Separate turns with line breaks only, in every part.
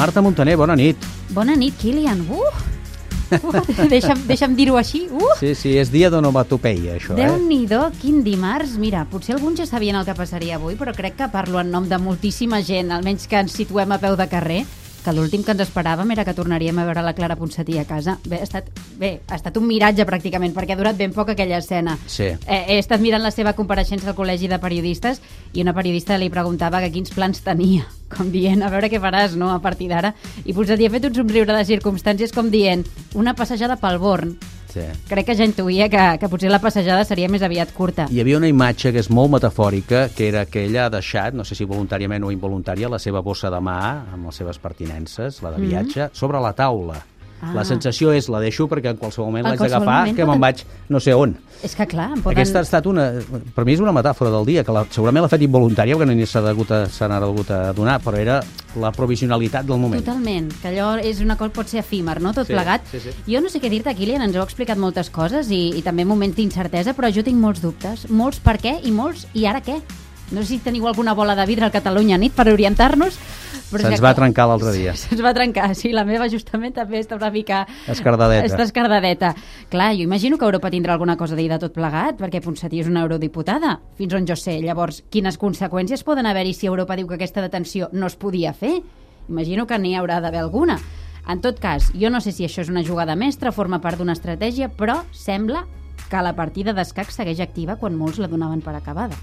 Marta Montaner, bona nit.
Bona nit, Kilian. Deixa'm dir-ho així.
Sí, és dia d'onomatopeia, això.
Déu-n'hi-do, quin dimarts. Mira, potser alguns ja sabien el que passaria avui, però crec que parlo en nom de moltíssima gent, almenys que ens situem a peu de carrer, que l'últim que ens esperàvem era que tornaríem a veure la Clara Ponsatí a casa. Ha estat un miratge pràcticament, perquè ha durat ben poc aquella escena.
Sí.
He estat mirant la seva compareixença al Col·legi de Periodistes i una periodista li preguntava que quins plans tenia, com dient, a veure què faràs, no?, a partir d'ara. I Ponsatí ha fet un somriure de circumstàncies com dient, una passejada pel Born.
Sí.
Crec que ja intuïa que potser la passejada seria més aviat curta.
Hi havia una imatge que és molt metafòrica, que era que ella ha deixat, no sé si voluntàriament o involuntària, la seva bossa de mà, amb les seves pertinences, la de viatge, sobre la taula. La sensació és, la deixo perquè en qualsevol moment l'haig d'agafar, que me'n vaig no sé on.
És que clar,
Aquesta ha estat per mi és una metàfora del dia, que segurament l'ha fet involuntària, perquè no se n'ha hagut a donar, però era la provisionalitat del moment.
Totalment, que allò és una cosa, pot ser efímer, no?, tot plegat.
Sí.
Jo no sé què dir-te, Kilian, ens heu explicat moltes coses i també moments d'incertesa, però jo tinc molts dubtes, molts per què i molts i ara què? No sé si teniu alguna bola de vidre al Catalunya Nit per orientar-nos.
Se'ns va trencar l'altre dia.
Se'ns va trencar, sí, la meva justament també està una mica...
Escardadeta.
Està escardadeta. Clar, jo imagino que Europa tindrà alguna cosa a dir de tot plegat, perquè Ponsatí és una eurodiputada, fins on jo sé. Llavors, quines conseqüències poden haver-hi si Europa diu que aquesta detenció no es podia fer? Imagino que n'hi haurà d'haver alguna. En tot cas, jo no sé si això és una jugada mestra, forma part d'una estratègia, però sembla que la partida d'escac segueix activa quan molts la donaven per acabada.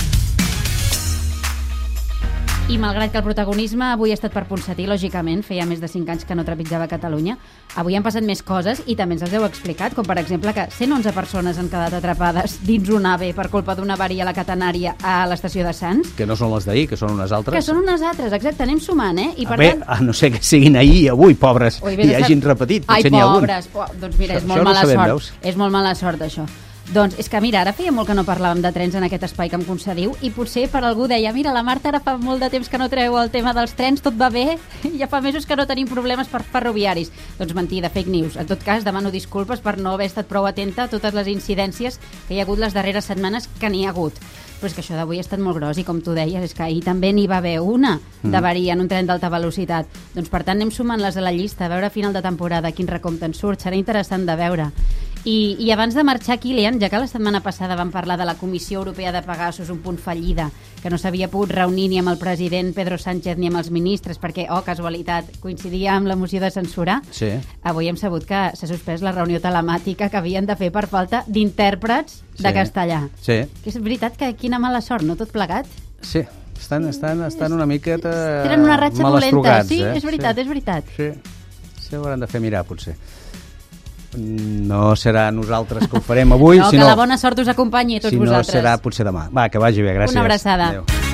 I malgrat que el protagonisme avui ha estat per Ponsatí, lògicament, feia més de 5 anys que no trepitjava a Catalunya, avui han passat més coses i també ens les heu explicat, com per exemple que 111 persones han quedat atrapades dins un AVE per culpa d'una avaria a la catenària a l'estació de Sants.
Que no són les d'ahir, que són unes altres.
Que són unes altres, exacte, anem sumant, I per
tant... a no ser que siguin ahir i avui, pobres, i hagin repetit, potser n'hi ha algun.
Ai, pobres, doncs mira, és molt mala sort. És molt mala sort, això. Doncs és que mira, ara feia molt que no parlàvem de trens en aquest espai que em concediu i potser per algú deia, mira, la Marta ara fa molt de temps que no treu el tema dels trens, tot va bé, ja fa mesos que no tenim problemes per ferroviaris. Doncs mentida, fake news. En tot cas, demano disculpes per no haver estat prou atenta a totes les incidències que hi ha hagut les darreres setmanes, que n'hi ha hagut. Però és que això d'avui ha estat molt gros i com tu deies, és que ahir també n'hi va haver una d'avaria en un tren d'alta velocitat. Doncs per tant anem sumant-les a la llista, a veure a final de temporada quin recompte en surt, serà interessant de veure. I abans de marxar, Kilian, ja que la setmana passada vam parlar de la Comissió Europea de Pegasus, un punt fallida, que no s'havia pogut reunir ni amb el president Pedro Sánchez ni amb els ministres, perquè, casualitat, coincidia amb la moció de censurar.
Sí.
Avui hem sabut que s'ha suspès la reunió telemàtica que havien de fer per falta d'intèrprets de castellà.
Sí.
Que és veritat que quina mala sort, no tot plegat?
Sí, estan una miqueta
tenen una ratxa dolenta, sí, és veritat,
sí.
És veritat.
Sí, ho hauran de fer mirar, potser. No serà nosaltres que ho farem avui,
no, que la bona sort us acompanyi a tots vosaltres.
Si no, serà potser demà. Va, que vagi bé, gràcies.
Una abraçada.
Adéu.